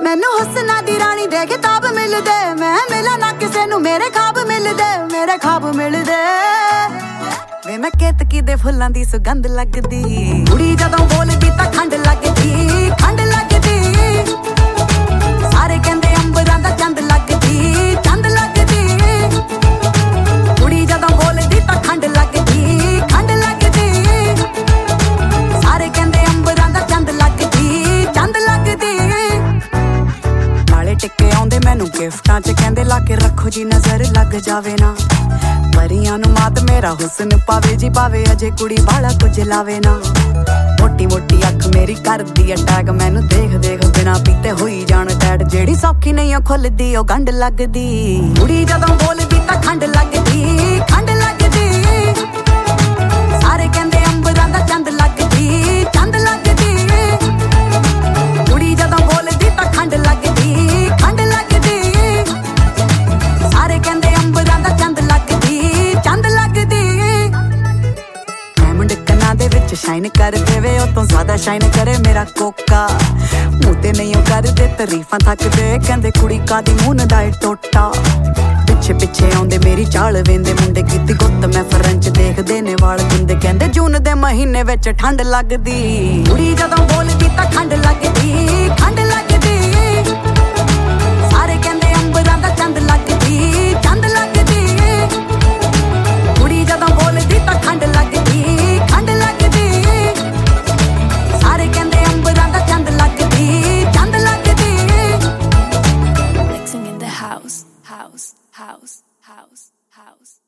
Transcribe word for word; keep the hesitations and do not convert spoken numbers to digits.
मैनू हुस्ना दी रानी दे किताब मिलदे, मैं मिला ना किसे नू मेरे ख्वाब मिलदे, मेरे ख्वाब मिलदे। वे मैं केतकी दे फुल्लां दी सुगंध लगदी, कुड़ी जदों बोलदी तां खंड लगदी, खंड लगदी। सारे कहंदे अंबरां दा चंद लगदी, चंद लगदी। कुड़ी जदों बोलदी तां खंड लगदी, खंड लगदी। सारे कहंदे अंबरां दा चंद लगदी, चंद लगदी। टिके आउंदे मैनू गिफ्टां च कहंदे लाके रखो जी नजर लग जावे ना, परियां नू मात मेरा हुस्न पावे जी पावे, अजे कुड़ी बाला कुछ लावे ना। मोटी मोटी अख मेरी करदी अटैक, मैनू देख देख बिना पीते होई जान टैड, जेड़ी सौखी नहीं ओ खुलदी ओ गंढ लगदी। कुड़ी जदों बोलदी तां खंड लगदी, खंड लगदी। सारे कहंदे अंबरां दा चंद लगदी, चंद लगदी। कुड़ी जदों बोलदी तां खंड लगदी, खंड लगदी। सारे कहंदे अंबरां दा चंद लगदी, चंद लगदी। डायमंड कन्नां दे विच शाइन कर देवे, ओ तों ज़्यादा शाइन करे मेरा कोका। मूंह ते नहीं करदे तरीफां थकदे, कहंदे कुड़ी कादी मून दा टोटा। पिछे पिछे आउंदे मेरी चाल वेंदे मुंडे, कीती गुत्त मैं फ्रेंच देखदे ने वाल गुंदे, कहंदे जून दे महीने विच ठंड लगदी। कुड़ी जदों बोलदी तां खंड लगदी, खंड लगदी। सारे कहंदे अंबरां दा चंद लगदी, चंद लगदी। कुड़ी जदों बोलदी तां खंड लगदी, खंड लगदी। सारे कहंदे अंबरां दा चंद लगदी, चंद लगदी। Mixing in the house, house, house, house, house.